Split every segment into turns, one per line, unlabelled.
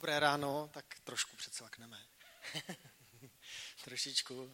Dobré ráno, tak trošku předsvakneme. Trošičku.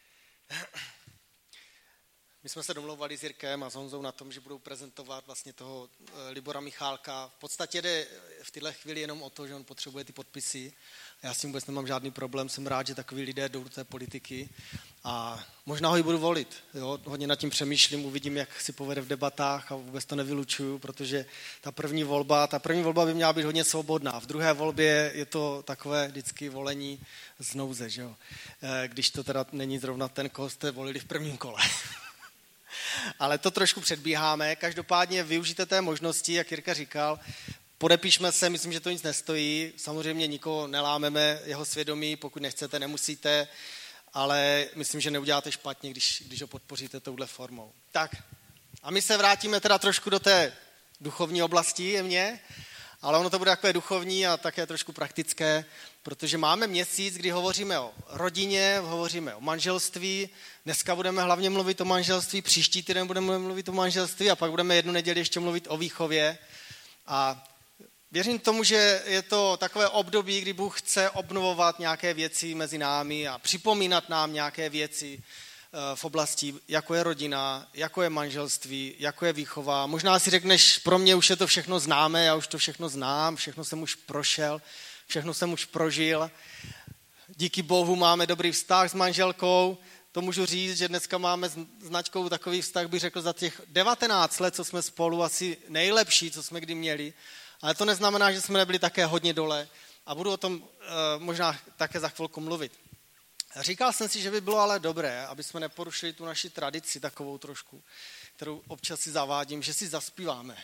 My jsme se domlouvali s Jirkem a s Honzou na tom, že budou prezentovat vlastně toho Libora Michálka. V podstatě jde v téhle chvíli jenom o to, že on potřebuje ty podpisy. Já s tím vůbec nemám žádný problém, jsem rád, že takový lidé jdou do té politiky a možná ho i budu volit. Jo? Hodně nad tím přemýšlím, uvidím, jak si povede v debatách a vůbec to nevylučuju, protože ta první volba by měla být hodně svobodná. V druhé volbě je to takové vždycky volení z nouze, že jo? Když to teda není zrovna ten, koho jste volili v prvním kole. Ale to trošku předbíháme. Každopádně využijte té možnosti, jak Jirka říkal, podepíšme se, myslím, že to nic nestojí. Samozřejmě nikoho nelámeme jeho svědomí, pokud nechcete, nemusíte, ale myslím, že neuděláte špatně, když ho podpoříte touhle formou. Tak a my se vrátíme teda trošku do té duchovní oblasti jemně, ale ono to bude takové duchovní a také trošku praktické, protože máme měsíc, kdy hovoříme o rodině, hovoříme o manželství, dneska budeme hlavně mluvit o manželství, příští týden budeme mluvit o manželství a pak budeme jednu neděli ještě mluvit o výchově. A věřím tomu, že je to takové období, kdy Bůh chce obnovovat nějaké věci mezi námi a připomínat nám nějaké věci v oblasti, jako je rodina, jako je manželství, jako je výchova. Možná si řekneš, pro mě už je to všechno známé, já už to všechno znám, všechno jsem už prošel, všechno jsem už prožil. Díky Bohu máme dobrý vztah s manželkou. To můžu říct, že dneska máme s Naďkou takový vztah, bych řekl, za těch 19 let, co jsme spolu, asi nejlepší, co jsme kdy měli. Ale to neznamená, že jsme nebyli také hodně dole a budu o tom možná také za chvilku mluvit. Říkal jsem si, že by bylo ale dobré, aby jsme neporušili tu naši tradici takovou trošku, kterou občas si zavádím, že si zaspíváme.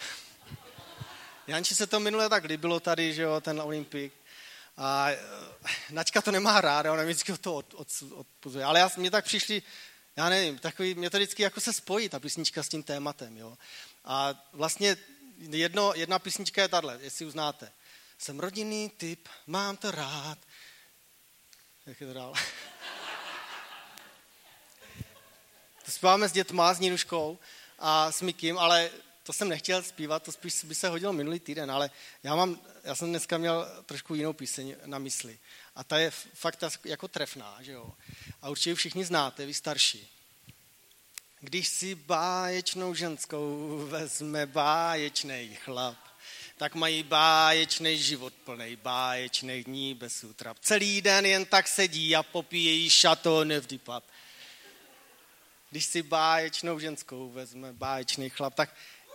Janči se to minule tak líbilo tady, že jo, ten Olympik. A Naďka to nemá ráda, ona vždycky o to odpuzuje. Ale mě tak přišli, já nevím, mě to vždycky jako se spojí, ta písnička s tím tématem, jo. A vlastně jedna písnička je tahle, jestli uznáte. Jsem rodinný typ, mám to rád. Jak je to dál? To zpíváme s dětma, s Ninuškou a s Mikim, ale to jsem nechtěl zpívat, to spíš by se hodilo minulý týden, ale já jsem dneska měl trošku jinou píseň na mysli. A ta je fakt jako trefná, že jo? A určitě všichni znáte, vy starší. Když si báječnou ženskou vezme báječnej chlap, tak mají báječný život plnej báječných dní bez útrap. Celý den jen tak sedí a popíjejí Chateauneuf du Pape. Když si báječnou ženskou vezme báječný chlap, tak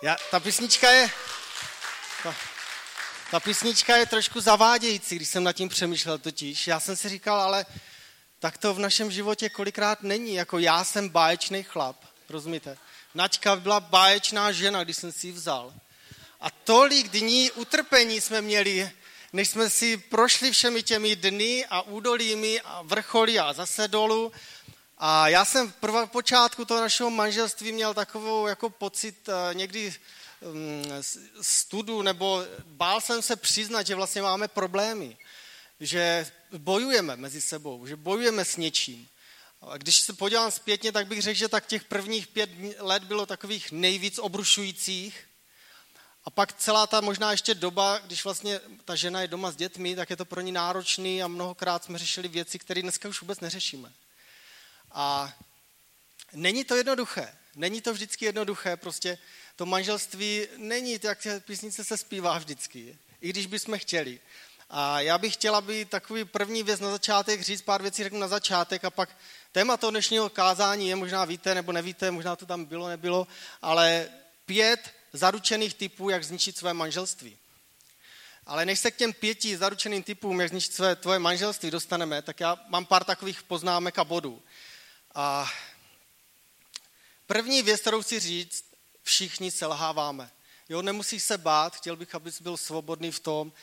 ta písnička je trošku zavádějící, když jsem nad tím přemýšlel totiž. Já jsem si říkal, ale tak to v našem životě kolikrát není, jako já jsem báječný chlap, rozumíte? Naďka byla báječná žena, když jsem si ji vzal. A tolik dní utrpení jsme měli, než jsme si prošli všemi těmi dny a údolími a vrcholy a zase dolů. A já jsem v počátku toho našeho manželství měl takovou jako pocit někdy studu, nebo bál jsem se přiznat, že vlastně máme problémy, že bojujeme mezi sebou, že bojujeme s něčím. A když se podívám zpětně, tak bych řekl, že tak těch prvních 5 let bylo takových nejvíc obrušujících. A pak celá ta možná ještě doba, když vlastně ta žena je doma s dětmi, tak je to pro ní náročný a mnohokrát jsme řešili věci, které dneska už vůbec neřešíme. A není to jednoduché. Není to vždycky jednoduché, prostě to manželství není, jak písnice se zpívá vždycky, i když bychom chtěli. A já bych chtěla být takový první věc na začátek, říct pár věcí řeknu na začátek a pak téma toho dnešního kázání je, možná víte nebo nevíte, možná to tam bylo, nebylo, ale 5 zaručených typů, jak zničit své manželství. Ale než se k těm 5 zaručeným typům, jak zničit tvoje manželství dostaneme, tak já mám pár takových poznámek a bodů. A první věc, kterou chci říct, všichni selháváme. Jo, nemusíš se bát, chtěl bych, abys byl svobodný v tom,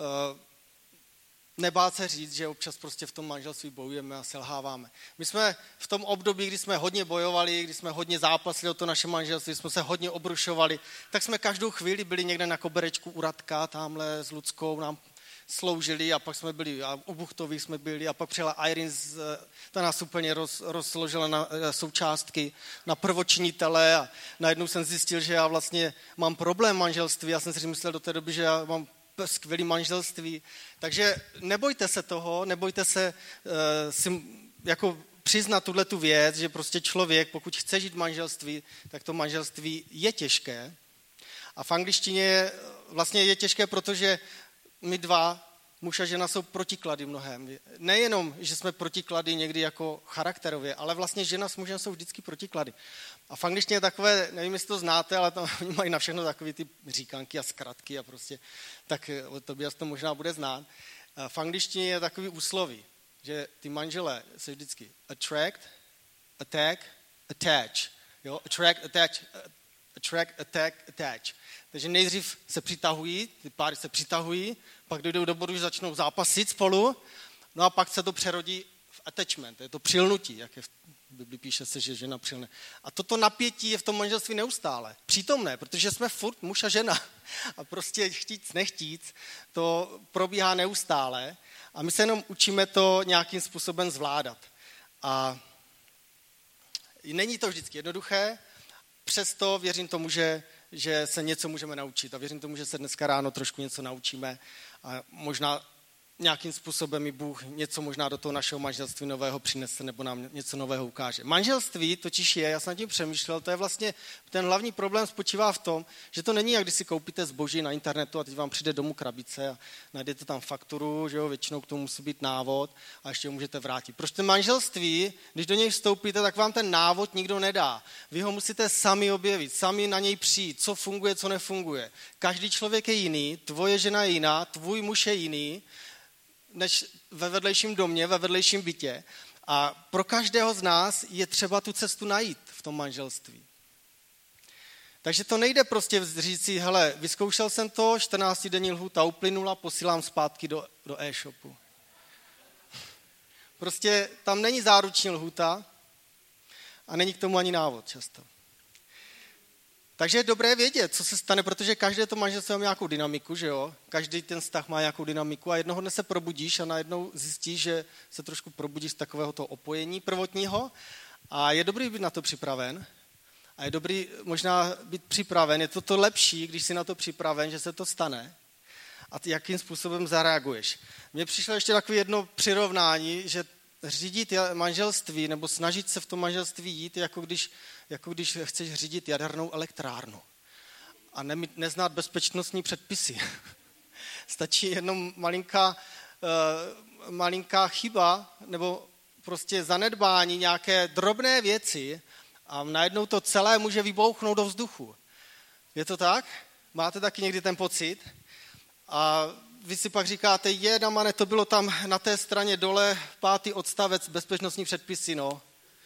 nebát se říct, že občas prostě v tom manželství bojujeme a selháváme. My jsme v tom období, kdy jsme hodně bojovali, kdy jsme hodně zápasili o to naše manželství, jsme se hodně obrušovali, tak jsme každou chvíli byli někde na koberečku u Radka, tamhle s Luckou nám sloužili a pak jsme byli, a u Buchtových jsme byli a pak přijela Irene, ta nás úplně rozložila na součástky, na prvočinitele a najednou jsem zjistil, že já vlastně mám problém v manželství. Já jsem si myslel do té doby, že já mám skvělé manželství. Takže nebojte se toho, nebojte se si jako přiznat tuhletu věc, že prostě člověk, pokud chce žít v manželství, tak to manželství je těžké. A v angličtině vlastně je těžké, protože my dva, muž a žena, jsou protiklady mnohem. Nejenom, že jsme protiklady někdy jako charakterově, ale vlastně žena s mužem jsou vždycky protiklady. A v angličtině je takové, nevím, jestli to znáte, ale tam oni mají na všechno takové ty říkanky a zkratky a prostě, tak Tobias to možná bude znát. A v angličtině je takový úsloví, že ty manželé se vždycky attract, attack, attach. Jo? Attract, attack, attach. Takže nejdřív se přitahují, ty páry se přitahují, pak dojdou do bodu, že začnou zápasit spolu, no a pak se to přerodí v attachment, je to přilnutí, jak je v Bibli píše se, že žena přilne. A toto napětí je v tom manželství neustále, přítomné, protože jsme furt muž a žena a prostě chtít, nechtít, to probíhá neustále a my se jenom učíme to nějakým způsobem zvládat. A není to vždycky jednoduché, přesto věřím tomu, že se něco můžeme naučit a věřím tomu, že se dneska ráno trošku něco naučíme a možná nějakým způsobem i Bůh něco možná do toho našeho manželství nového přinese nebo nám něco nového ukáže. Manželství totiž je, já jsem nad tím přemýšlel, to je vlastně, ten hlavní problém spočívá v tom, že to není, jak když si koupíte zboží na internetu a teď vám přijde domů krabice a najdete tam fakturu, že jo, většinou k tomu musí být návod a ještě ho můžete vrátit. Proč to manželství, když do něj vstoupíte, tak vám ten návod nikdo nedá. Vy ho musíte sami objevit, sami na něj přijít, co funguje, co nefunguje. Každý člověk je jiný, tvoje žena je jiná, tvůj muž je jiný, než ve vedlejším domě, ve vedlejším bytě. A pro každého z nás je třeba tu cestu najít v tom manželství. Takže to nejde prostě říct si, hele, vyzkoušel jsem to, 14-denní lhůta uplynula, posílám zpátky do e-shopu. Prostě tam není záruční lhůta a není k tomu ani návod často. Takže je dobré vědět, co se stane, protože každé to manželství má nějakou dynamiku, že jo? Každý ten vztah má nějakou dynamiku a jednoho dne se probudíš a najednou zjistíš, že se trošku probudíš z takového toho opojení prvotního a je dobrý být na to připraven a je dobrý možná být připraven. Je to lepší, když jsi na to připraven, že se to stane a ty jakým způsobem zareaguješ. Mně přišlo ještě takové jedno přirovnání, že řídit manželství nebo snažit se v tom manželství jít, jako když chceš řídit jadernou elektrárnu a neznát bezpečnostní předpisy. Stačí jenom malinká chyba nebo prostě zanedbání nějaké drobné věci a najednou to celé může vybouchnout do vzduchu. Je to tak? Máte taky někdy ten pocit? A vy si pak říkáte, jedamane, to bylo tam na té straně dole, 5. odstavec, bezpečnostní předpisy, no.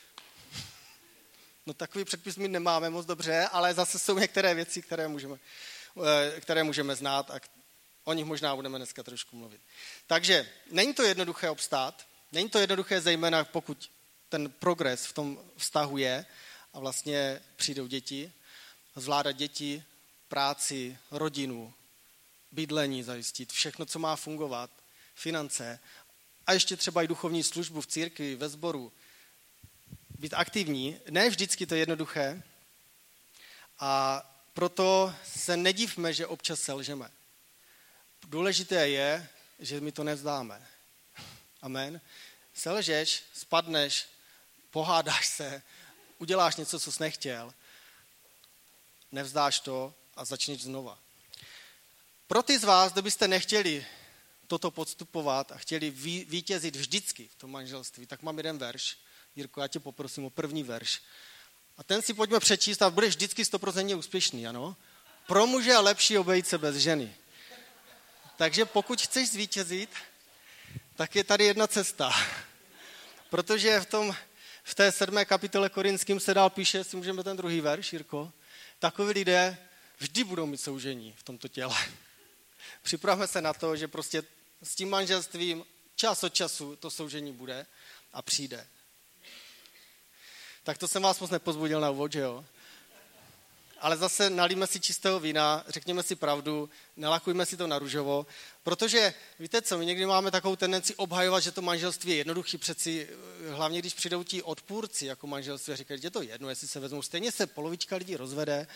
No takový předpis my nemáme moc dobře, ale zase jsou některé věci, které můžeme znát a o nich možná budeme dneska trošku mluvit. Takže není to jednoduché obstát, není to jednoduché zejména pokud ten progres v tom vztahu je a vlastně přijdou děti, zvládat děti, práci, rodinu, bydlení zajistit, všechno, co má fungovat, finance a ještě třeba i duchovní službu v církvi, ve sboru, být aktivní. Ne vždycky to je jednoduché a proto se nedivme, že občas selžeme. Důležité je, že my to nevzdáme. Amen. Selžeš, spadneš, pohádáš se, uděláš něco, co jsi nechtěl, nevzdáš to a začneš znova. Pro ty z vás, kdo byste nechtěli toto podstupovat a chtěli vítězit vždycky v tom manželství, tak mám jeden verš. Jirko, já tě poprosím o první verš. A ten si pojďme přečíst a budeš vždycky 100% úspěšný, ano? Pro muže je lepší obejít se bez ženy. Takže pokud chceš zvítězit, tak je tady jedna cesta. Protože v té 7. kapitole Korinským se dál píše, si můžeme ten druhý verš, Jirko, takoví lidé vždy budou mít soužení v tomto těle. Připravme se na to, že prostě s tím manželstvím čas od času to soužení bude a přijde. Tak to jsem vás moc nepozbudil na úvod, že jo? Ale zase nalíme si čistého vína, řekněme si pravdu, nelakujme si to na růžovo, protože víte co, my někdy máme takovou tendenci obhajovat, že to manželství je jednoduchý, přeci hlavně když přijdou ti odpůrci jako manželství a říkají, že je to jedno, jestli se vezmou, stejně se polovička lidí rozvede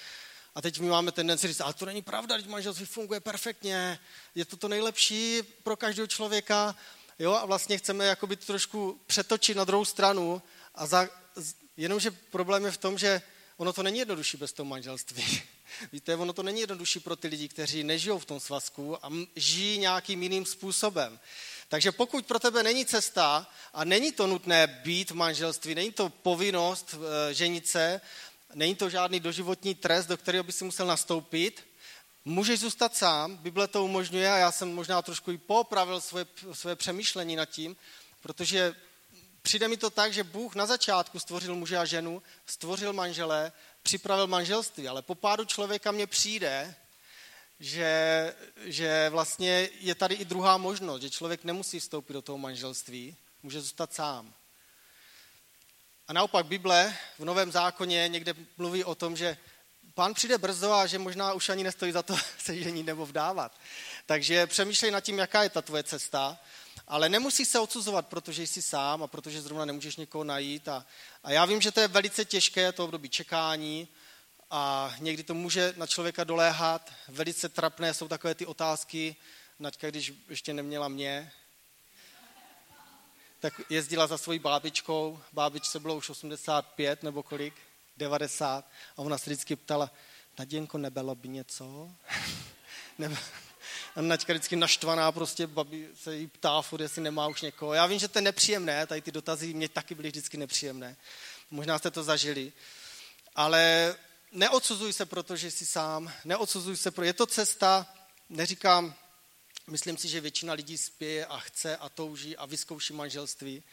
A teď my máme tendenci říct, ale to není pravda, teď manželství funguje perfektně, je to nejlepší pro každého člověka, jo, a vlastně chceme jakoby to trošku přetočit na druhou stranu, jenomže problém je v tom, že ono to není jednodušší bez toho manželství. Víte, ono to není jednodušší pro ty lidi, kteří nežijou v tom svazku a žijí nějakým jiným způsobem. Takže pokud pro tebe není cesta a není to nutné být v manželství, není to povinnost ženit se, není to žádný doživotní trest, do kterého by si musel nastoupit, můžeš zůstat sám, Bible to umožňuje a já jsem možná trošku i poopravil svoje přemýšlení nad tím, protože přijde mi to tak, že Bůh na začátku stvořil muže a ženu, stvořil manžele, připravil manželství, ale po pádu člověka mně přijde, že vlastně je tady i druhá možnost, že člověk nemusí vstoupit do toho manželství, může zůstat sám. A naopak Bible v Novém zákoně někde mluví o tom, že Pán přijde brzo a že možná už ani nestojí za to se ženit nebo vdávat. Takže přemýšlej nad tím, jaká je ta tvoje cesta, ale nemusíš se odsuzovat, protože jsi sám a protože zrovna nemůžeš někoho najít. A já vím, že to je velice těžké, to období čekání a někdy to může na člověka doléhat. Velice trapné jsou takové ty otázky, Naďka, když ještě neměla mě, tak jezdila za svojí bábičkou, bábičce bylo už 85 nebo kolik, 90 a ona se vždycky ptala, Naděnko, nebylo by něco? A Naďka vždycky naštvaná, prostě babi se jí ptá furt, jestli nemá už někoho. Já vím, že to je nepříjemné, tady ty dotazy mě taky byly vždycky nepříjemné. Možná jste to zažili. Ale neodsuzuj se, protože jsi sám, neodsuzuj se, je to cesta, neříkám, myslím si, že většina lidí spěje a chce a touží a vyzkouší manželství.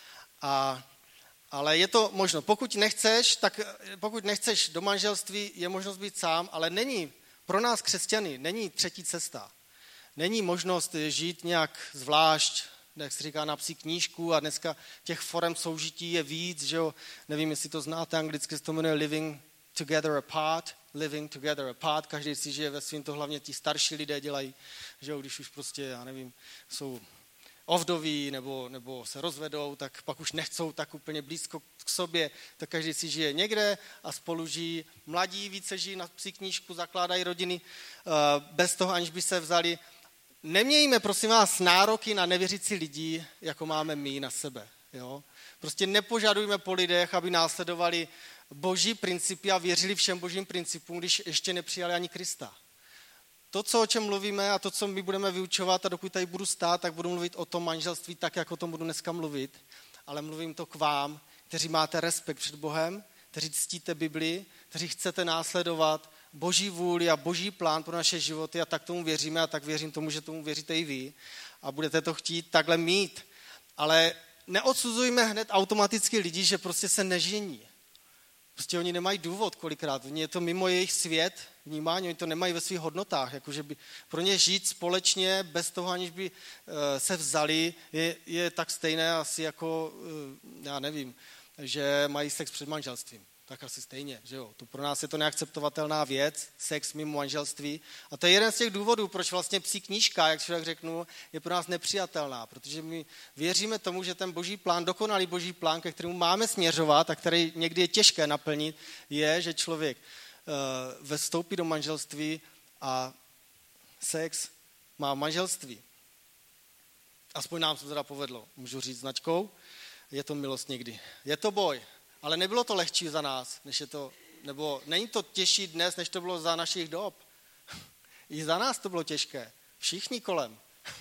Ale je to možno. Pokud nechceš do manželství, je možnost být sám, ale není, pro nás křesťany, není třetí cesta. Není možnost žít nějak zvlášť, jak se říká na psí knížku a dneska těch forem soužití je víc, že jo, nevím, jestli to znáte, anglicky se to jmenuje living together apart, každý si žije ve svým, to hlavně ti starší lidé dělají, že jo, když už prostě, já nevím, jsou ovdoví nebo se rozvedou, tak pak už nechcou tak úplně blízko k sobě, tak každý si žije někde a spolu žijí. Mladí více žijí na psí knížku, zakládají rodiny bez toho, aniž by se vzali. Nemějme, prosím vás, nároky na nevěřící lidi, jako máme my na sebe. Jo? Prostě nepožadujme po lidech, aby následovali boží principy a věřili všem božím principům, když ještě nepřijali ani Krista. To, o čem mluvíme a to, co my budeme vyučovat a dokud tady budu stát, tak budu mluvit o tom manželství tak, jako o tom budu dneska mluvit, ale mluvím to k vám, kteří máte respekt před Bohem, kteří ctíte Bibli, kteří chcete následovat boží vůli a boží plán pro naše životy a tak tomu věříme a tak věřím tomu, že tomu věříte i vy a budete to chtít takhle mít. Ale neodsuzujme hned automaticky lidi, že prostě se nežení. Prostě oni nemají důvod kolikrát, je to mimo jejich svět, vnímání, oni to nemají ve svých hodnotách, jakože by pro ně žít společně bez toho, aniž by se vzali, je tak stejné asi jako, já nevím, že mají sex před manželstvím. Tak asi stejně, že jo. To pro nás je to neakceptovatelná věc, sex mimo manželství. A to je jeden z těch důvodů, proč vlastně psí knížka, jak člověk řeknu, je pro nás nepřijatelná, protože my věříme tomu, že ten boží plán, dokonalý boží plán, ke kterému máme směřovat a který někdy je těžké naplnit, je, že člověk vstoupí do manželství a sex má manželství. Aspoň nám se teda povedlo, můžu říct značkou, je to milost někdy. Je to boj. Ale nebylo to lehčí za nás, nebo není to těžší dnes, než to bylo za našich dob. I za nás to bylo těžké. Všichni kolem.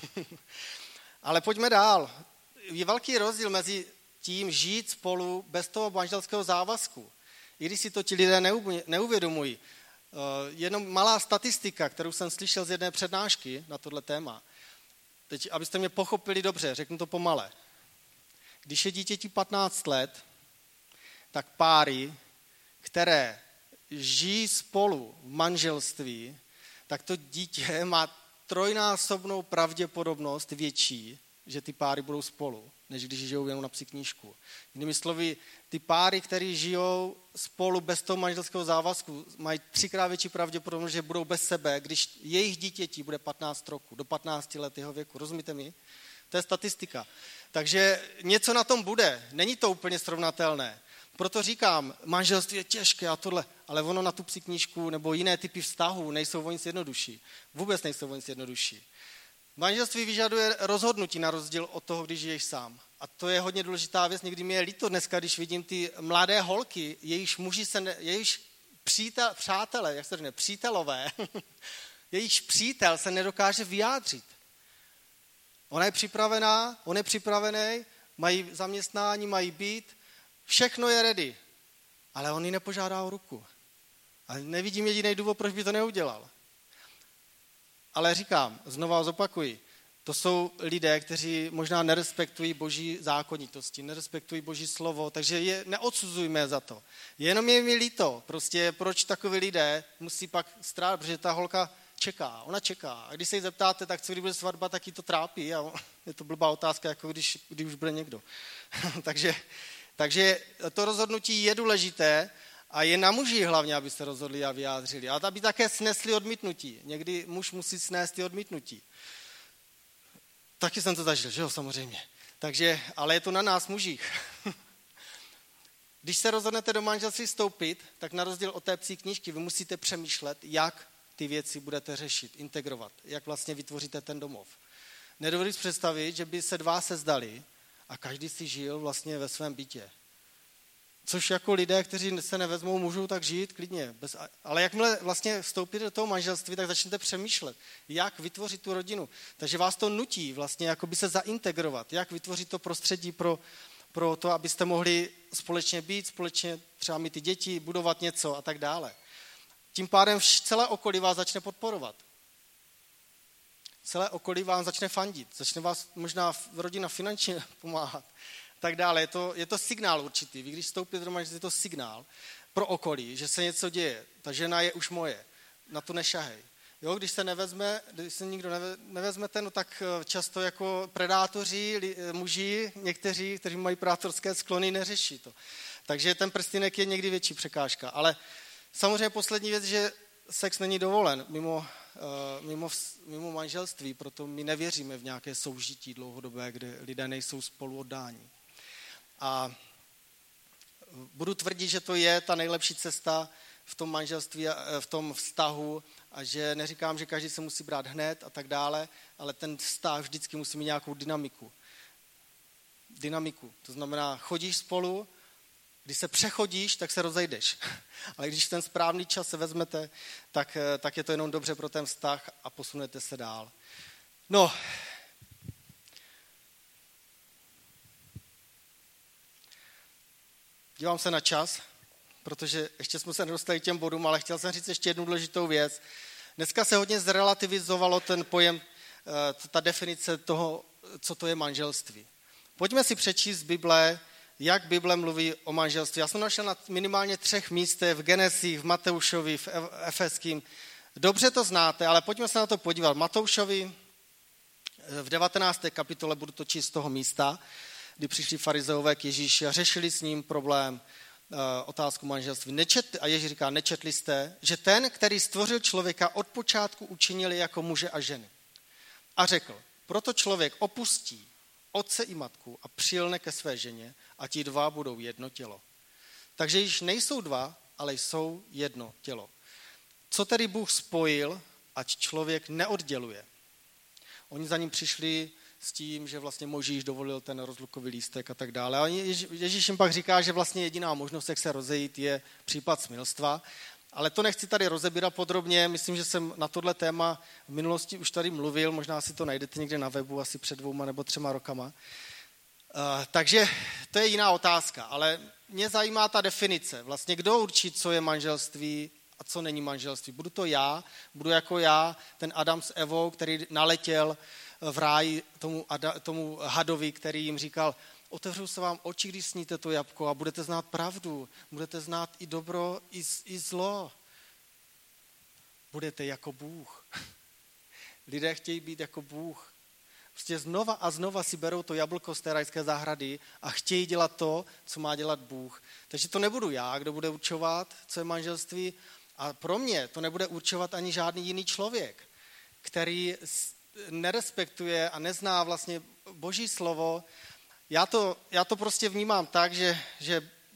Ale pojďme dál. Je velký rozdíl mezi tím žít spolu bez toho manželského závazku. I když si to ti lidé neuvědomují. Jenom malá statistika, kterou jsem slyšel z jedné přednášky na tohle téma. Teď, abyste mě pochopili dobře, řeknu to pomale. Když je dítěti 15 let, tak páry, které žijí spolu v manželství, tak to dítě má trojnásobnou pravděpodobnost větší, že ty páry budou spolu, než když žijou jenom na psí knížku. Jinými slovy, ty páry, které žijou spolu bez toho manželského závazku, mají 3krát větší pravděpodobnost, že budou bez sebe, když jejich dítěti bude 15 roku, do 15 let jeho věku. Rozumíte mi? To je statistika. Takže něco na tom bude. Není to úplně srovnatelné. Proto říkám, manželství je těžké a tohle, ale ono na tu psí knížku nebo jiné typy vztahů nejsou o nic jednodušší. Vůbec nejsou o nic jednodušší. Manželství vyžaduje rozhodnutí na rozdíl od toho, když žiješ sám. A to je hodně důležitá věc. Někdy mi je líto dneska, když vidím ty mladé holky, jejichž přátelé, jak se řekne, přítelové, jejichž přítel se nedokáže vyjádřit. Ona je připravená, on je připravený, mají zaměstnání, mají byt, všechno je ready, ale on ji nepožádá o ruku. A nevidím jediný důvod, proč by to neudělal. Ale říkám, znova zopakuji, to jsou lidé, kteří možná nerespektují boží zákonitosti, nerespektují boží slovo, takže je neodsuzujme za to. Jenom je mi líto, prostě proč takoví lidé musí pak strádat, protože ta holka čeká, ona čeká. A když se jí zeptáte, tak co když bude svatba, tak jí to trápí. A je to blbá otázka, jako když už bude někdo. takže to rozhodnutí je důležité a je na muži hlavně, aby se rozhodli a vyjádřili. A aby také snesli odmítnutí. Někdy muž musí snést i odmítnutí. Taky jsem to zažil, že jo, samozřejmě. Takže, ale je to na nás, mužích. Když se rozhodnete do manželství vstoupit, tak na rozdíl od té psí knížky vy musíte přemýšlet, jak ty věci budete řešit, integrovat, jak vlastně vytvoříte ten domov. Nedovedu si představit, že by se dva sezdali a každý si žil vlastně ve svém bytě. Což jako lidé, kteří se nevezmou, můžou tak žít klidně. Ale jakmile vlastně vstoupíte do toho manželství, tak začnete přemýšlet, jak vytvořit tu rodinu. Takže vás to nutí vlastně jakoby se zaintegrovat, jak vytvořit to prostředí pro to, abyste mohli společně být, společně třeba mít ty děti, budovat něco a tak dále. Tím pádem celé okolí vás začne podporovat. Celé okolí vám začne fandit, začne vás možná rodina finančně pomáhat. Tak dále. Je to signál určitý. Vy když vstoupíte do manželství, je to signál pro okolí, že se něco děje. Ta žena je už moje. Na to nešahej. Jo, když se nikdo nevezmete, no tak často jako predátoři, muži, někteří, kteří mají predátorské sklony, neřeší to. Takže ten prstýnek je někdy větší překážka. Ale samozřejmě poslední věc, že sex není dovolen mimo manželství, proto my nevěříme v nějaké soužití dlouhodobé, kde lidé nejsou spolu oddání. A budu tvrdit, že to je ta nejlepší cesta v tom manželství, v tom vztahu a že neříkám, že každý se musí brát hned a tak dále, ale ten vztah vždycky musí mít nějakou dynamiku. To znamená, chodíš spolu, když se přechodíš, tak se rozejdeš. Ale když ten správný čas se vezmete, tak je to jenom dobře pro ten vztah a posunete se dál. No, dívám se na čas, protože ještě jsme se nedostali k těm bodům, ale chtěl jsem říct ještě jednu důležitou věc. Dneska se hodně zrelativizovalo ten pojem, ta definice toho, co to je manželství. Pojďme si přečíst z Bible, jak Bible mluví o manželství. Já jsem našel na minimálně 3 místech, v Genesích, v Mateušovi, v Efeským. Dobře to znáte, ale pojďme se na to podívat. Matoušovi v 19. kapitole, budu to číst z toho místa, kdy přišli farizeové k Ježíši a řešili s ním problém, otázku manželství. A Ježíš říká, nečetli jste, že ten, který stvořil člověka, od počátku učinil jako muže a ženy. A řekl, proto člověk opustí otce i matku a přilne ke své ženě a ti dva budou jedno tělo. Takže již nejsou dva, ale jsou jedno tělo. Co tedy Bůh spojil, ať člověk neodděluje. Oni za ním přišli s tím, že vlastně Mojžíš dovolil ten rozlukový lístek a tak dále. A Ježíš jim pak říká, že vlastně jediná možnost, jak se rozejít, je případ smilstva. Ale to nechci tady rozebírat podrobně, myslím, že jsem na tohle téma v minulosti už tady mluvil, možná si to najdete někde na webu, asi před 2 nebo 3 rokama. Takže to je jiná otázka, ale mě zajímá ta definice. Vlastně kdo určí, co je manželství a co není manželství. Budu jako já, ten Adam s Evou, který naletěl v ráji tomu hadovi, který jim říkal, otevřou se vám oči, když sníte to jabko a budete znát pravdu, budete znát i dobro, i zlo. Budete jako Bůh. Lidé chtějí být jako Bůh. Prostě znova a znova si berou to jablko z té rajské zahrady a chtějí dělat to, co má dělat Bůh. Takže to nebudu já, kdo bude určovat, co je manželství. A pro mě to nebude určovat ani žádný jiný člověk, který nerespektuje a nezná vlastně Boží slovo. Já to prostě vnímám tak, že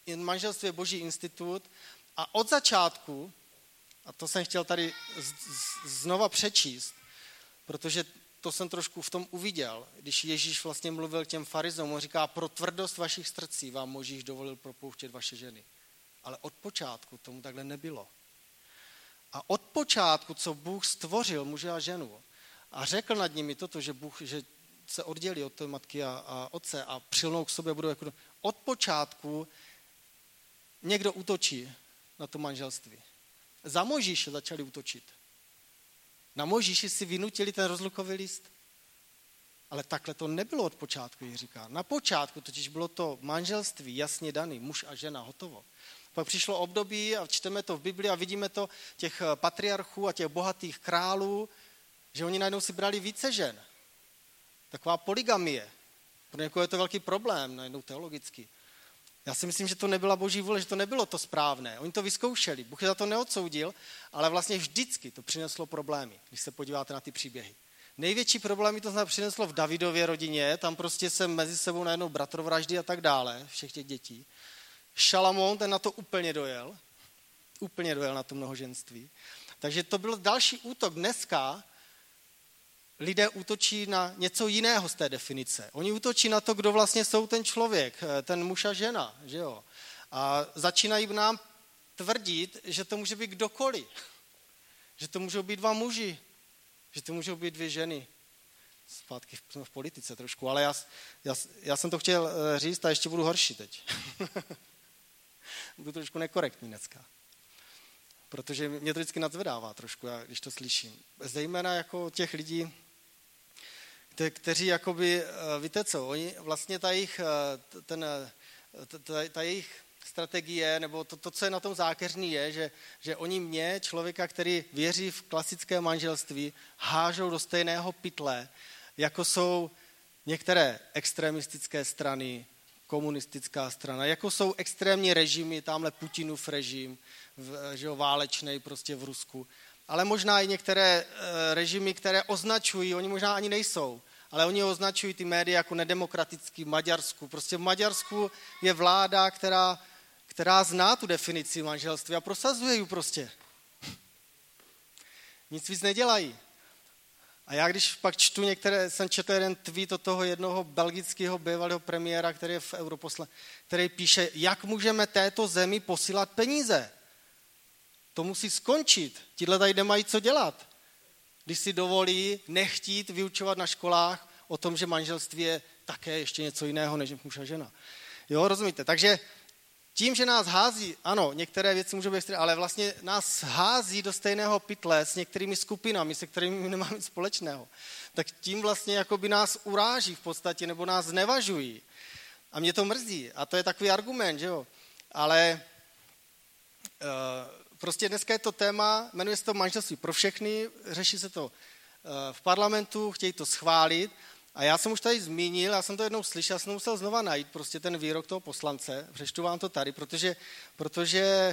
manželství je boží institut a od začátku, a to jsem chtěl tady znova přečíst, protože to jsem trošku v tom uviděl, když Ježíš vlastně mluvil k těm farizeům, on říká, pro tvrdost vašich srdcí vám Možíš dovolil propouštět vaše ženy. Ale od počátku tomu takhle nebylo. A od počátku, co Bůh stvořil muže a ženu a řekl nad nimi toto, že Bůh že se oddělí od té matky a otce a přilnou k sobě budou jako... Od počátku někdo útočí na to manželství. Za Mojžíše začali útočit. Na Mojžíši si vynutili ten rozlukový list. Ale takhle to nebylo od počátku, jak říká. Na počátku totiž bylo to manželství jasně daný, muž a žena, hotovo. Pak přišlo období a čteme to v Biblii a vidíme to těch patriarchů a těch bohatých králů, že oni najednou si brali více žen. Taková polygamie. Pro někoho je to velký problém, najednou teologicky. Já si myslím, že to nebyla boží vůle, že to nebylo to správné. Oni to vyzkoušeli, Bůh je za to neodsoudil, ale vlastně vždycky to přineslo problémy, když se podíváte na ty příběhy. Největší problémy to přineslo v Davidově rodině, tam prostě se mezi sebou najednou bratrovraždy a tak dále, všech těch dětí. Šalamón, ten na to úplně dojel na to mnohoženství. Takže to byl další útok. Dneska lidé útočí na něco jiného z té definice. Oni útočí na to, kdo vlastně jsou ten člověk, ten muž a žena, že jo. A začínají nám tvrdit, že to může být kdokoliv. Že to můžou být dva muži, že to můžou být dvě ženy. Zpátky v politice trošku, ale já jsem to chtěl říct a ještě budu horší teď. Budu trošku nekorektní dneska. Protože mě to vždycky nadzvedává trošku, když to slyším. Zejména jako těch lidí, kteří jakoby, víte co, oni vlastně ta jejich strategie, nebo to, co je na tom zákeřný, je, že oni mě, člověka, který věří v klasické manželství, hážou do stejného pytle, jako jsou některé extremistické strany, komunistická strana, jako jsou extrémní režimy, tamhle Putinův režim, že jo, válečnej prostě v Rusku, ale možná i některé režimy, které označují, oni možná ani nejsou, ale oni označují ty média jako nedemokratický v Maďarsku. Prostě v Maďarsku je vláda, která zná tu definici manželství a prosazuje ji prostě. Nic víc nedělají. A já když pak čtu jsem četl jeden tweet od toho jednoho belgického bývalého premiéra, který je v který píše, jak můžeme této zemi posílat peníze. To musí skončit. Tihle tady nemají co dělat. Když si dovolí nechtít vyučovat na školách o tom, že manželství je také ještě něco jiného než muž a žena. Jo, rozumíte? Takže tím, že nás hází, ano, některé věci můžou být, ale vlastně nás hází do stejného pytle s některými skupinami, se kterými nemáme nic společného, tak tím vlastně jakoby nás uráží v podstatě, nebo nás znevažují. A mě to mrzí. A to je takový argument, že jo. Ale prostě dneska je to téma, jmenuje se to manželství pro všechny, řeší se to v parlamentu, chtějí to schválit. A já jsem už tady zmínil, já jsem to jednou slyšel, já jsem musel znova najít prostě ten výrok toho poslance, přečtu vám to tady, protože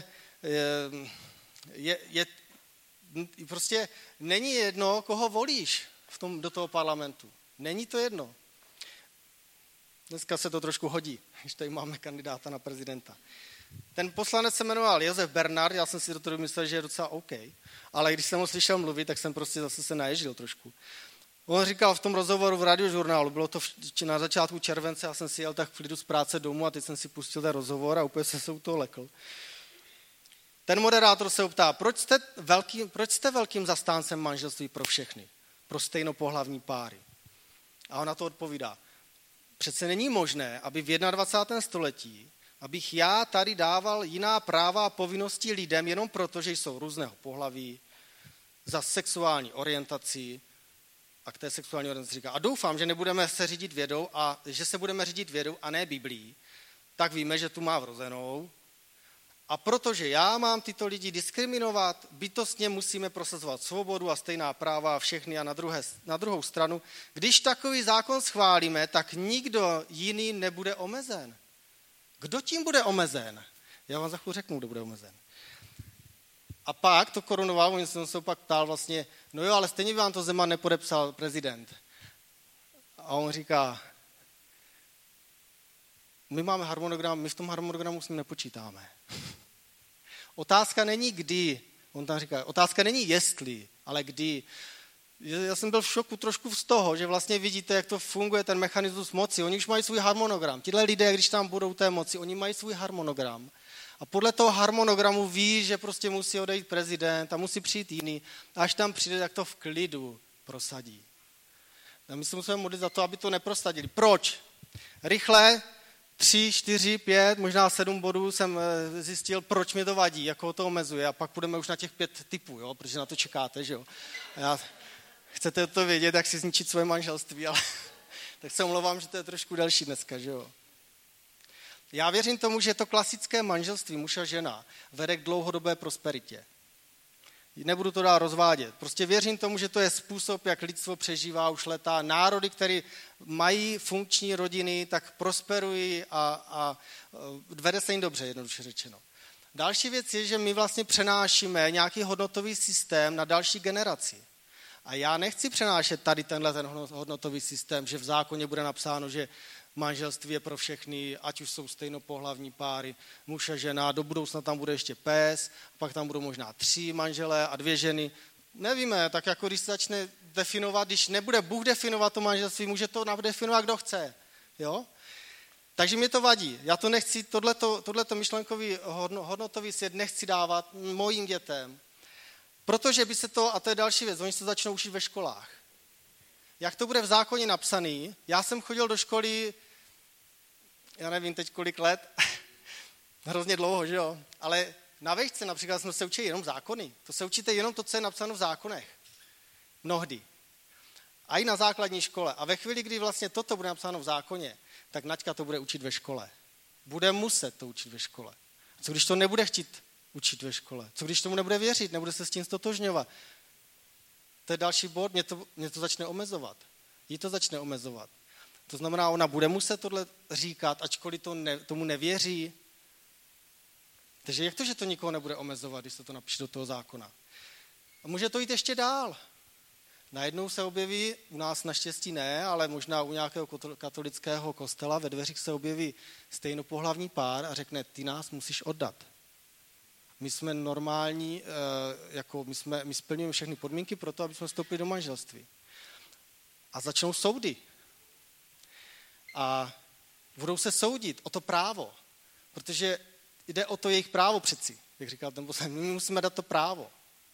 prostě není jedno, koho volíš do toho parlamentu. Není to jedno. Dneska se to trošku hodí, když tady máme kandidáta na prezidenta. Ten poslanec se jmenoval Josef Bernard, já jsem si do toho myslel, že je docela OK, ale když jsem ho slyšel mluvit, tak jsem prostě zase se naježil trošku. On říkal v tom rozhovoru v Radiožurnálu, bylo to na začátku července, já jsem si jel tak v klidu z práce domů a teď jsem si pustil ten rozhovor a úplně jsem se u toho lekl. Ten moderátor se optá, proč jste velkým zastáncem manželství pro všechny, pro stejnopohlavní páry? A on na to odpovídá, přece není možné, aby v 21. století, abych já tady dával jiná práva a povinnosti lidem jenom proto, že jsou různého pohlaví, za sexuální orientaci, a k té sexuální orientaci říká, a doufám, že nebudeme se řídit vědou a že se budeme řídit vědou a ne Biblií, tak víme, že tu má vrozenou. A protože já mám tyto lidi diskriminovat, bytostně musíme prosazovat svobodu a stejná práva a všechny a na druhou stranu, když takový zákon schválíme, tak nikdo jiný nebude omezen. Kdo tím bude omezen? Já vám za chvíli řeknu, kdo bude omezen. A pak to korunoval, oni jsem se pak ptal vlastně, no jo, ale stejně by vám to Zeman nepodepsal prezident. A on říká, my máme harmonogram, my v tom harmonogramu s ním nepočítáme. Otázka není kdy, on tam říká, otázka není jestli, ale kdy. Já jsem byl v šoku trošku z toho, že vlastně vidíte, jak to funguje, ten mechanismus moci. Oni už mají svůj harmonogram. Tihle lidé, když tam budou té moci, oni mají svůj harmonogram. A podle toho harmonogramu ví, že prostě musí odejít prezident a musí přijít jiný. A až tam přijde, tak to v klidu prosadí. A my se musíme modlit za to, aby to neprosadili. Proč? Rychle 3, 4, 5, možná 7 bodů jsem zjistil, proč mě to vadí, jako to omezuje. A pak půjdeme už na těch 5 typů, jo? Protože na to čekáte, že jo. Chcete to vědět, jak si zničit svoje manželství, ale tak se omlouvám, že to je trošku delší dneska, že jo. Já věřím tomu, že to klasické manželství muž a žena vede k dlouhodobé prosperitě. Nebudu to dál rozvádět. Prostě věřím tomu, že to je způsob, jak lidstvo přežívá už leta. Národy, které mají funkční rodiny, tak prosperují a vede se jim dobře, jednoduše řečeno. Další věc je, že my vlastně přenášíme nějaký hodnotový systém na další generaci. A já nechci přenášet tady tenhle ten hodnotový systém, že v zákoně bude napsáno, že manželství je pro všechny, ať už jsou stejnopohlavní páry, muž a žena, do budoucna tam bude ještě pes, pak tam budou možná 3 manželé a 2 ženy. Nevíme, tak jako když se začne definovat, když nebude Bůh definovat to manželství, může to nadefinovat, kdo chce. Jo? Takže mě to vadí. Já to nechci, tohleto myšlenkový hodnotový svět nechci dávat mojím dětem, protože by se to, a to je další věc, oni se začnou učit ve školách. Jak to bude v zákoně napsaný, já jsem chodil do školy, já nevím teď kolik let, hrozně dlouho, že jo, ale na vejšce například jsme se učili jenom zákony. To se učíte jenom to, co je napsáno v zákonech. Mnohdy. A i na základní škole. A ve chvíli, kdy vlastně toto bude napsáno v zákoně, tak Naďka to bude učit ve škole. Bude muset to učit ve škole. Co když to nebude chtít učit ve škole? Co když tomu nebude věřit, nebude se s tím stotožňovat? To je další bod, mě to začne omezovat. Jí to začne omezovat. To znamená, ona bude muset tohle říkat, ačkoliv tomu nevěří. Takže jak to, že to nikoho nebude omezovat, když se to napíše do toho zákona? A může to jít ještě dál. Najednou se objeví, u nás naštěstí ne, ale možná u nějakého katolického kostela ve dveřích se objeví stejnopohlavní pár a řekne, ty nás musíš oddat. My jsme normální, my splňujeme všechny podmínky pro to, aby jsme vstoupili do manželství. A začnou soudy. A budou se soudit o to právo, protože jde o to jejich právo přeci, jak říkal ten poslanec, my musíme dát to právo.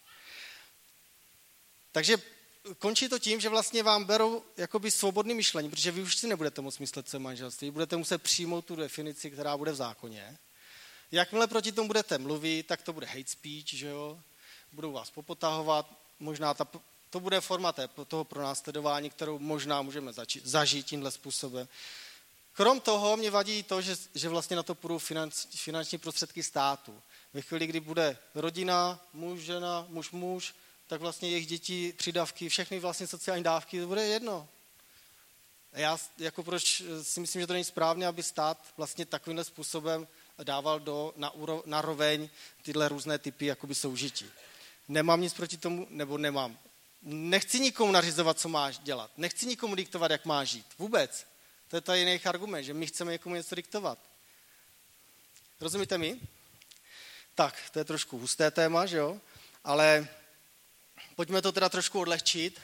Takže končí to tím, že vlastně vám berou jakoby svobodné myšlení, protože vy už si nebudete moct myslet, co je manželství, budete muset přijmout tu definici, která bude v zákoně. Jakmile proti tomu budete mluvit, tak to bude hate speech, že jo? Budou vás popotahovat, možná to bude forma toho pronásledování, kterou možná můžeme zažít tímhle způsobem. Krom toho mě vadí to, že vlastně na to půjdou finanční prostředky státu. Ve chvíli, kdy bude rodina, muž, žena, muž, tak vlastně jejich děti, přidavky, všechny vlastně sociální dávky, to bude jedno. A já proč si myslím, že to není správné, aby stát vlastně takovýmhle způsobem dával na roveň tyhle různé typy jakoby soužití. Nemám nic proti tomu, nebo nemám. Nechci nikomu nařizovat, co máš dělat. Nechci nikomu diktovat, jak má žít. Vůbec. To je tady jiný argument, že my chceme někomu něco diktovat. Rozumíte mi? Tak, to je trošku husté téma, že jo? Ale pojďme to teda trošku odlehčit.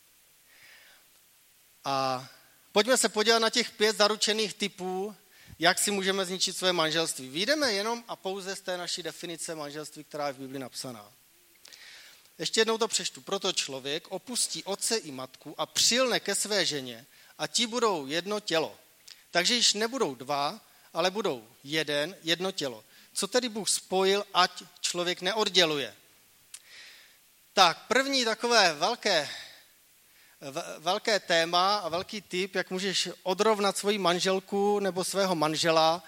A pojďme se podívat na těch 5 zaručených typů, jak si můžeme zničit své manželství. Vyjdeme jenom a pouze z té naší definice manželství, která je v Bibli napsaná. Ještě jednou to přečtu. Proto člověk opustí otce i matku a přilne ke své ženě a ti budou jedno tělo. Takže již nebudou 2, ale budou jedno tělo. Co tedy Bůh spojil, ať člověk neodděluje. Tak, první takové velké téma a velký tip, jak můžeš odrovnat svoji manželku nebo svého manžela,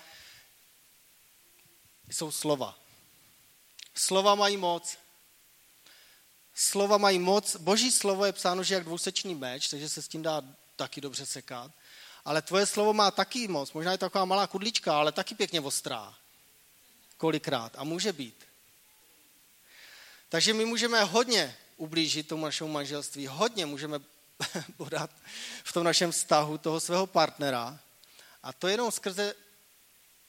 jsou slova. Slova mají moc. Slova mají moc. Boží slovo je psáno, že jak dvousečný meč, takže se s tím dá taky dobře sekat. Ale tvoje slovo má taky moc. Možná je to taková malá kudlička, ale taky pěkně ostrá. Kolikrát. A může být. Takže my můžeme hodně ublížit tomu našemu manželství. Hodně můžeme podat v tom našem vztahu toho svého partnera. A to jenom skrze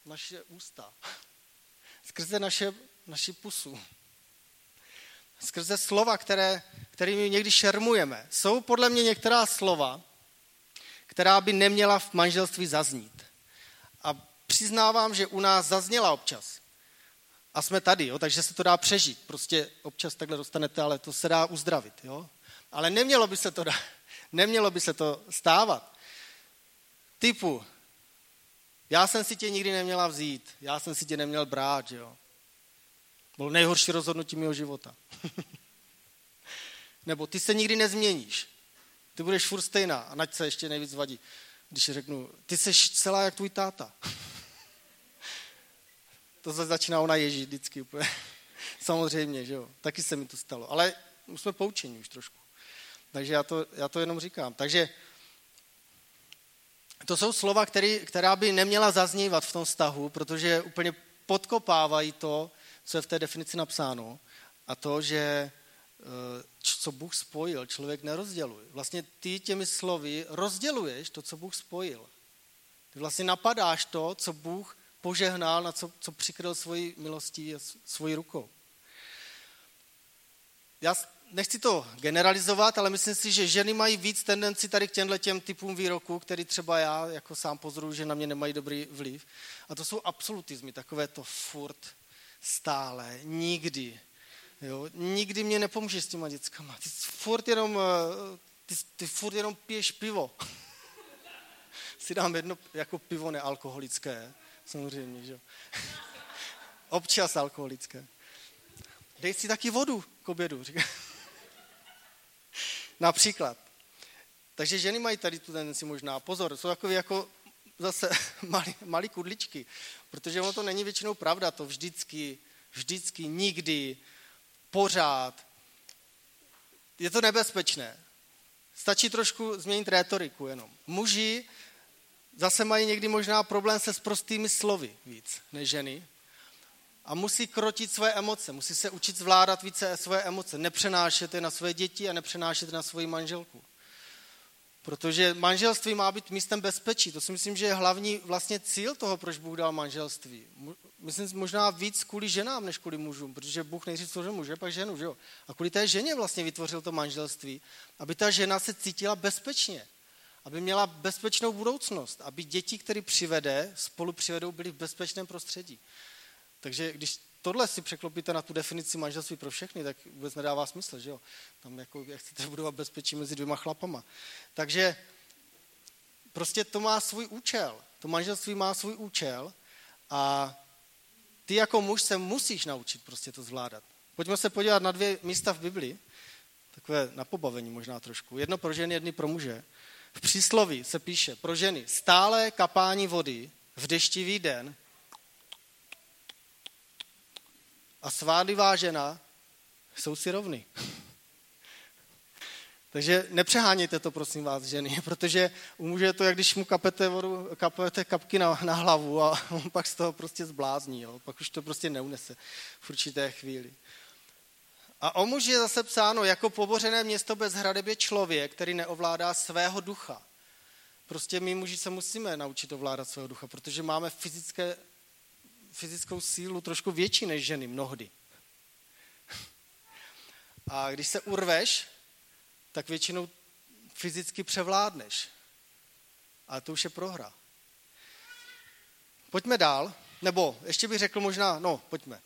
naše ústa, skrze naši pusu, skrze slova, kterými někdy šermujeme. Jsou podle mě některá slova, která by neměla v manželství zaznít. A přiznávám, že u nás zazněla občas. A jsme tady, jo, takže se to dá přežít. Prostě občas takhle dostanete, ale to se dá uzdravit. Jo. Ale nemělo by se to stávat. Typu, já jsem si tě nikdy neměla vzít, já jsem si tě neměl brát, jo. Bylo nejhorší rozhodnutí mého života. Nebo ty se nikdy nezměníš. Ty budeš furt stejná a nať se ještě nejvíc vadí, když řeknu, ty seš celá jak tvůj táta. To se začíná ona ježit vždycky úplně. Samozřejmě, že jo. Taky se mi to stalo. Ale už jsme poučení už trošku. Takže já to jenom říkám. Takže to jsou slova, která by neměla zaznívat v tom vztahu, protože úplně podkopávají to, co je v té definici napsáno, a to, že co Bůh spojil, člověk nerozděluje. Vlastně ty těmi slovy rozděluješ to, co Bůh spojil. Ty vlastně napadáš to, co Bůh požehnal, na co přikryl svojí milostí a svojí rukou. Já nechci to generalizovat, ale myslím si, že ženy mají víc tendenci tady k těm typům výroků, který třeba já jako sám pozoruju, že na mě nemají dobrý vliv. A to jsou absolutizmy, takové to furt, stále, nikdy. Jo? Nikdy mě nepomůžeš s těma dětskama. Ty furt jenom piješ pivo. Si dám jedno jako pivo nealkoholické, samozřejmě, že jo. Občas alkoholické. Dej si taky vodu k obědu, říká. Například. Takže ženy mají tady tu tendenci možná. Pozor, jsou takové jako zase malý kudličky, protože ono to není většinou pravda, to vždycky, nikdy, pořád. Je to nebezpečné. Stačí trošku změnit rétoriku jenom. Muži zase mají někdy možná problém se sprostými slovy víc než ženy a musí krotit své emoce, musí se učit zvládat více své emoce, nepřenášet je na své děti a nepřenášet je na svoji manželku. Protože manželství má být místem bezpečí. To si myslím, že je hlavní vlastně cíl toho, proč Bůh dal manželství. Myslím možná víc kvůli ženám, než kvůli mužům, protože Bůh nejdřív stvořil muže, pak ženu, že jo? A kvůli té ženě vlastně vytvořil to manželství, aby ta žena se cítila bezpečně, aby měla bezpečnou budoucnost, aby děti, které spolu přivedou, byly v bezpečném prostředí. Takže když tohle si překlopíte na tu definici manželství pro všechny, tak vůbec nedává smysl, že jo? Tam jako, jak chcete budovat bezpečí mezi dvěma chlapama. Takže prostě to má svůj účel. To manželství má svůj účel a ty jako muž se musíš naučit prostě to zvládat. Pojďme se podívat na 2 místa v Biblii, takové na pobavení možná trošku. Jedno pro ženy, jedno pro muže. V přísloví se píše pro ženy stále kapání vody v deštivý den a svádivá žena jsou si rovny. Takže nepřehánějte to, prosím vás, ženy, protože u muže je to, jak když mu kapete kapky na hlavu a on pak z toho prostě zblázní, jo? Pak už to prostě neunese v určité chvíli. A o muži je zase psáno, jako pobořené město bez hradeb je člověk, který neovládá svého ducha. Prostě my muži se musíme naučit ovládat svého ducha, protože máme fyzickou sílu trošku větší než ženy mnohdy. A když se urveš, tak většinou fyzicky převládneš. Ale to už je prohra. Pojďme dál, nebo ještě bych řekl možná, pojďme.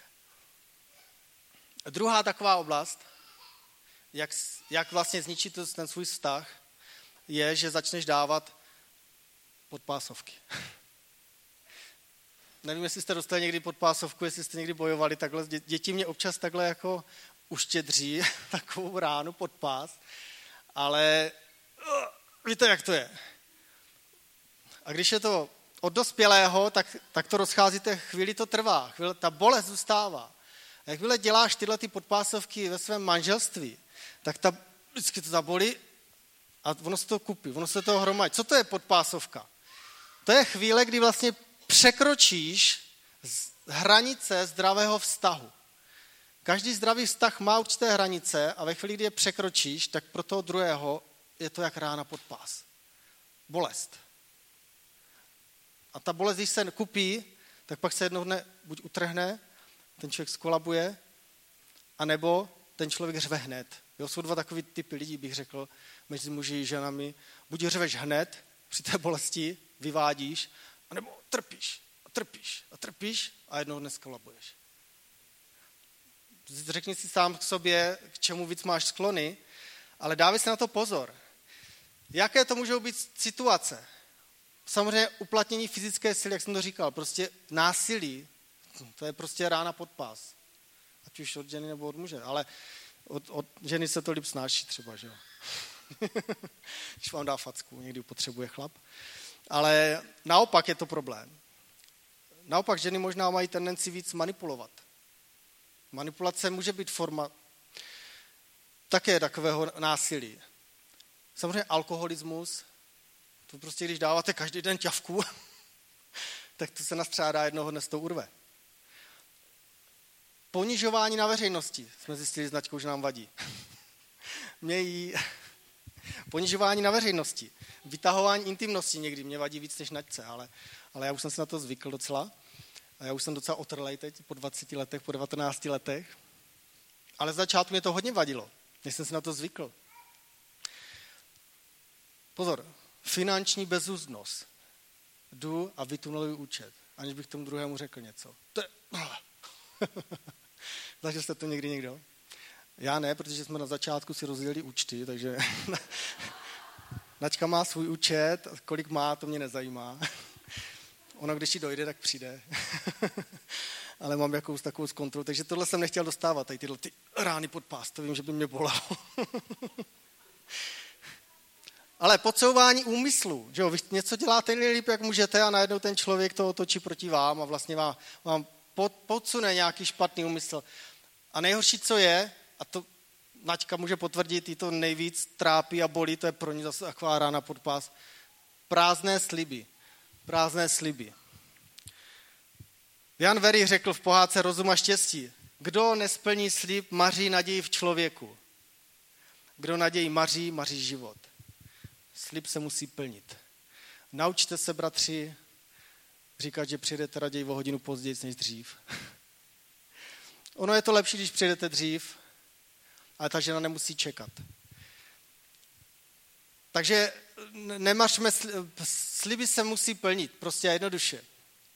Druhá taková oblast, jak vlastně zničit ten svůj vztah, je, že začneš dávat podpásovky. Nevím, jestli jste dostali někdy podpásovku, jestli jste někdy bojovali takhle. Děti mě občas takhle jako uštědří takovou ránu pod pás, ale víte, jak to je. A když je to od dospělého, tak to rozcházíte, chvíli to trvá, ta bolest zůstává. A jakmile děláš tyhle ty podpásovky ve svém manželství, tak vždycky to zabolí a ono se to kupí, ono se to hromadí. Co to je podpásovka? To je chvíle, kdy vlastně překročíš hranice zdravého vztahu. Každý zdravý vztah má určité hranice a ve chvíli, kdy je překročíš, tak pro toho druhého je to jak rána pod pás. Bolest. A ta bolest, když se kupí, tak pak se jednoho dne buď utrhne, ten člověk skolabuje, anebo ten člověk řve hned. Jo, jsou dva takový typy lidí, bych řekl, mezi muži a ženami. Buď řveš hned, při té bolesti vyvádíš, anebo trpíš a trpíš a trpíš a jednoho dne skolabuješ. Řekni si sám k sobě, k čemu víc máš sklony, ale dávej si na to pozor. Jaké to můžou být situace? Samozřejmě uplatnění fyzické síly, jak jsem to říkal, prostě násilí, to je prostě rána pod pás. Ať už od ženy nebo od muže, ale od ženy se to líp snáší třeba, že jo. Když vám dá facku, někdy potřebuje chlap. Ale naopak je to problém. Naopak ženy možná mají tendenci víc manipulovat. Manipulace může být forma také takového násilí. Samozřejmě alkoholismus, to prostě když dáváte každý den ťavku, tak to se nastřádá, jednoho dne s tou urve. Ponižování na veřejnosti, jsme zjistili s Naďkou, že nám vadí. Ponižování na veřejnosti, vytahování intimnosti někdy mě vadí víc než Naďce, ale já už jsem se na to zvykl docela. A já už jsem docela otrlej teď po 20 letech, po 19 letech. Ale z začátku mě to hodně vadilo, než jsem se na to zvykl. Pozor, finanční bezúzdnost. Jdu a vytuneluji účet, aniž bych tomu druhému řekl něco. Zažil jste to někdy někdo? Já ne, protože jsme na začátku si rozdělili účty, takže Naďka má svůj účet, kolik má, to mě nezajímá. Ona, když jí dojde, tak přijde. Ale mám jakous takovou kontrolu, takže tohle jsem nechtěl dostávat, tady tyhle rány pod pás, to vím, že by mě bolelo. Ale podsouvání úmyslu, že jo, vy něco děláte nejlíp, jak můžete a najednou ten člověk to otočí proti vám a vlastně vám podsune nějaký špatný úmysl. A nejhorší, co je, a to Naďka může potvrdit, jí to nejvíc trápí a bolí, to je pro ní zase taková rána pod pás, prázdné sliby. Prázdné sliby. Jan Werich řekl v pohádce Rozum a štěstí, kdo nesplní slib, maří naději v člověku. Kdo naději maří, maří život. Slib se musí plnit. Naučte se, bratři, říkat, že přijdete raději o hodinu později než dřív. Ono je to lepší, když přijdete dřív, ale ta žena nemusí čekat. Takže nemařme, sliby se musí plnit, prostě jednoduše.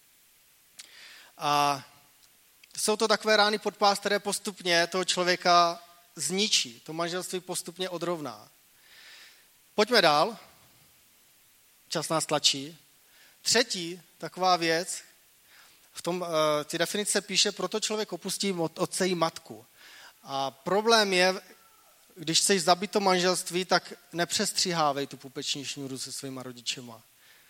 A jsou to takové rány pod pás, které postupně toho člověka zničí, to manželství postupně odrovná. Pojďme dál, čas nás tlačí. Třetí taková věc, v tom ty definice píše, proto člověk opustí otce i matku. A problém je, když chceš zabít to manželství, tak nepřestřihávej tu pupeční šňůru se svýma rodičema.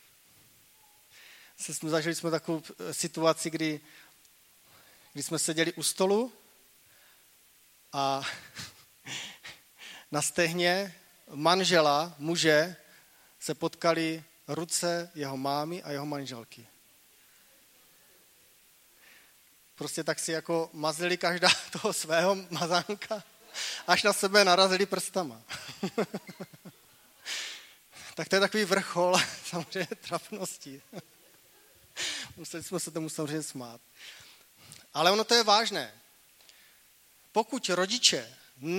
Zažili jsme takovou situaci, kdy jsme seděli u stolu a na stehně manžela, muže, se potkali ruce jeho mámy a jeho manželky. Prostě tak si jako mazlili každá toho svého mazánka, až na sebe narazili prstama. Tak to je takový vrchol samozřejmě trapnosti. Museli jsme se tomu samozřejmě smát. Ale ono to je vážné. Pokud rodiče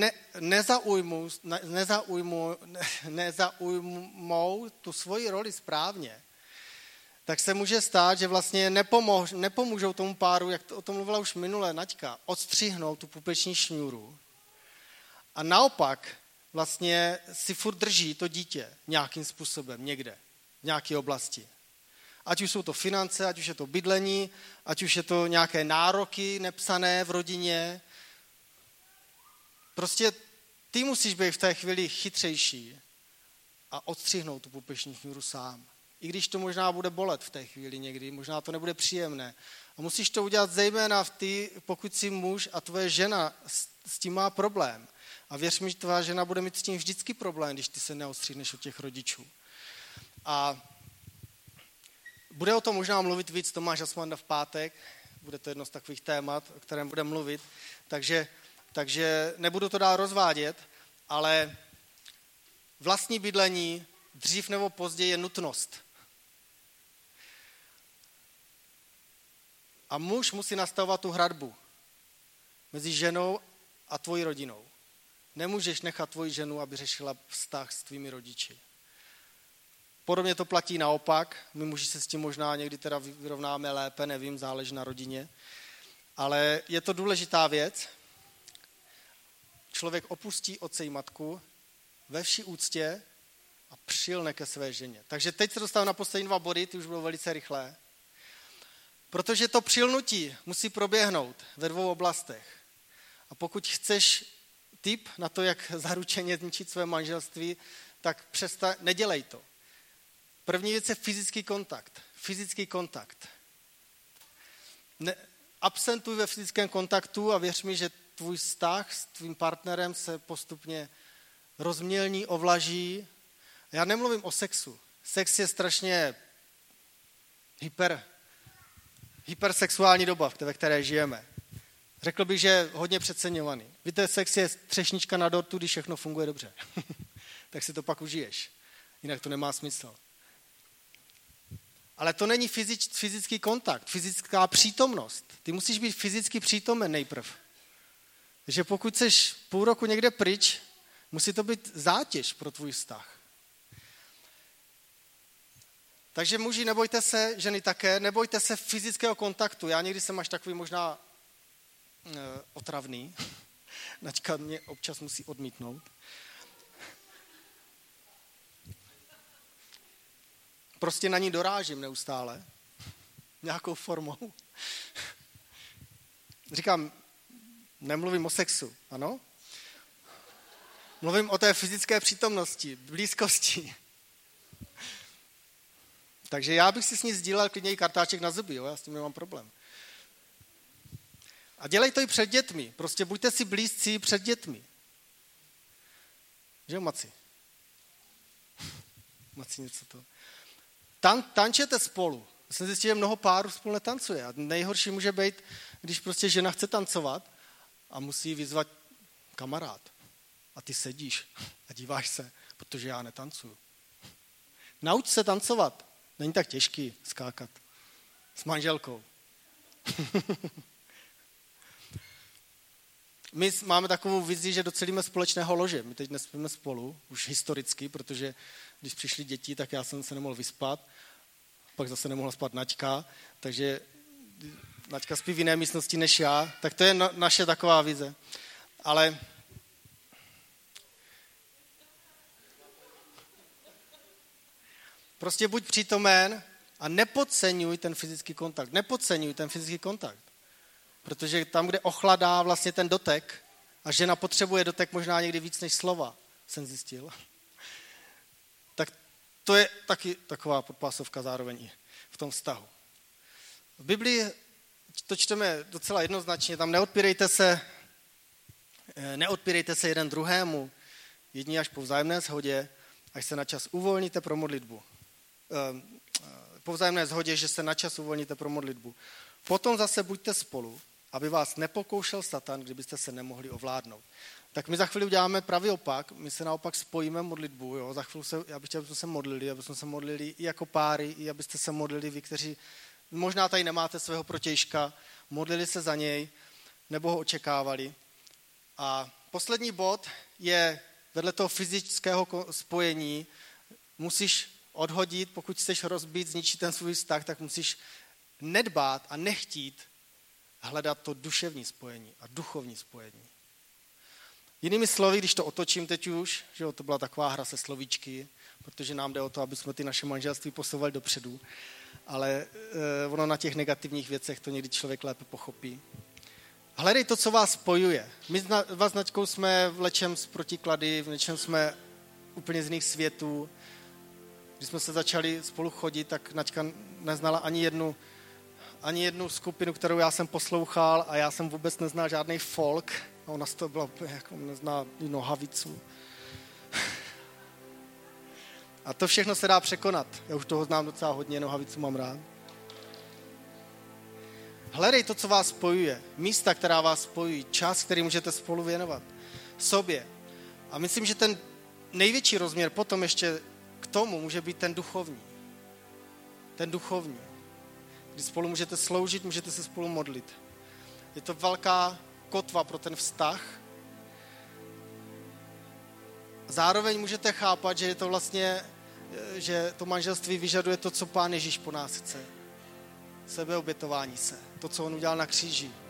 nezaujmou tu svoji roli správně, tak se může stát, že vlastně nepomůžou tomu páru, jak to o tom mluvila už minule Naďka, odstřihnout tu pupeční šňůru. A naopak vlastně si furt drží to dítě nějakým způsobem, někde, v nějaké oblasti. Ať už jsou to finance, ať už je to bydlení, ať už je to nějaké nároky nepsané v rodině. Prostě ty musíš být v té chvíli chytřejší a odstřihnout tu pupeční šňůru sám. I když to možná bude bolet v té chvíli někdy, možná to nebude příjemné. A musíš to udělat zejména pokud jsi muž a tvoje žena s tím má problém. A věř mi, že tvá žena bude mít s tím vždycky problém, když ty se neodstříhneš od těch rodičů. A bude o tom možná mluvit víc Tomáš Asmanda v pátek, bude to jedno z takových témat, o kterém budeme mluvit, takže nebudu to dál rozvádět, ale vlastní bydlení dřív nebo později je nutnost. A muž musí nastavovat tu hradbu mezi ženou a tvojí rodinou. Nemůžeš nechat tvoji ženu, aby řešila vztah s tvými rodiči. Podobně to platí naopak. My muži se s tím možná někdy teda vyrovnáme lépe, nevím, záleží na rodině. Ale je to důležitá věc. Člověk opustí otce i matku ve vší úctě a přilne ke své ženě. Takže teď se dostávám na poslední 2 body, ty už budou velice rychlé. Protože to přilnutí musí proběhnout ve 2 oblastech. A pokud chceš tip na to, jak zaručeně zničit své manželství, tak nedělej to. První věc je fyzický kontakt. Fyzický kontakt. Absentuj ve fyzickém kontaktu a věř mi, že tvůj vztah s tvým partnerem se postupně rozmělní, ovlaží. Já nemluvím o sexu. Sex je strašně hypersexuální doba, ve které žijeme. Řekl bych, že je hodně přeceňovaný. Víte, sex je třešnička na dortu, když všechno funguje dobře. Tak si to pak užiješ. Jinak to nemá smysl. Ale to není fyzický kontakt, fyzická přítomnost. Ty musíš být fyzicky přítomen nejprv. Takže pokud jsi půl roku někde pryč, musí to být zátěž pro tvůj vztah. Takže muži, nebojte se, ženy také, nebojte se fyzického kontaktu. Já někdy jsem až takový možná otravný. Naďka mě občas musí odmítnout. Prostě na ní dorážím neustále. Nějakou formou. Říkám, nemluvím o sexu, ano? Mluvím o té fyzické přítomnosti, blízkosti. Takže já bych si s ní sdílel klidně i kartáček na zuby, jo? Já s tím nemám problém. A dělej to i před dětmi. Prostě buďte si blízcí před dětmi. Že jo, Maci? Maci něco to. Tančete spolu. Já jsem zjistil, že mnoho párů spolu netancuje. A nejhorší může být, když prostě žena chce tancovat a musí vyzvat kamarád. A ty sedíš a díváš se, protože já netancuju. Nauč se tancovat. Není tak těžký skákat. S manželkou. My máme takovou vizi, že docelíme společného lože. My teď nespíme spolu, už historicky, protože když přišly děti, tak já jsem se nemohl vyspat. Pak zase nemohla spát Naďka, takže Naďka spí v jiné místnosti než já. Tak to je naše taková vize. Ale prostě buď přítomen a nepodceňuj ten fyzický kontakt. Nepodceňuj ten fyzický kontakt. Protože tam, kde ochladá vlastně ten dotek, a žena potřebuje dotek možná někdy víc než slova, jsem zjistil, tak to je taky taková podpásovka zároveň i v tom vztahu. V Biblii to čteme docela jednoznačně, tam neodpírejte se jeden druhému, jedině až po vzájemné shodě, až se na čas uvolníte pro modlitbu. Po vzájemné shodě, že se na čas uvolníte pro modlitbu. Potom zase buďte spolu, aby vás nepokoušel Satan, kdybyste se nemohli ovládnout. Tak my za chvíli uděláme pravý opak, my se naopak spojíme modlitbu, jo? Za chvíli já bych chtěl, abychom se modlili i jako páry, i abyste se modlili vy, kteří možná tady nemáte svého protějška, modlili se za něj, nebo ho očekávali. A poslední bod je vedle toho fyzického spojení, musíš odhodit, pokud chceš rozbít, zničit ten svůj vztah, tak musíš nedbát a nechtít hledat to duševní spojení a duchovní spojení. Jinými slovy, když to otočím teď už, že to byla taková hra se slovíčky, protože nám jde o to, aby jsme ty naše manželství posouvali dopředu, ale ono na těch negativních věcech to někdy člověk lépe pochopí. Hledej to, co vás spojuje. My s Naďkou jsme v něčem z protiklady, v něčem jsme úplně z jiných světů. Když jsme se začali spolu chodit, tak Naďka neznala ani jednu skupinu, kterou já jsem poslouchal a já jsem vůbec neznal žádný folk. A ona z toho byla úplně jako nezná i Nohavicu. A to všechno se dá překonat. Já už toho znám docela hodně, Nohavicu mám rád. Hledej to, co vás spojuje. Místa, která vás spojují. Čas, který můžete spolu věnovat. Sobě. A myslím, že ten největší rozměr potom ještě k tomu může být ten duchovní. Ten duchovní. kdy spolu můžete sloužit, můžete se spolu modlit. Je to velká kotva pro ten vztah. Zároveň můžete chápat, že je to vlastně, že to manželství vyžaduje to, co Pán Ježíš po nás chce. Sebeobětování se. To, co on udělal na kříži.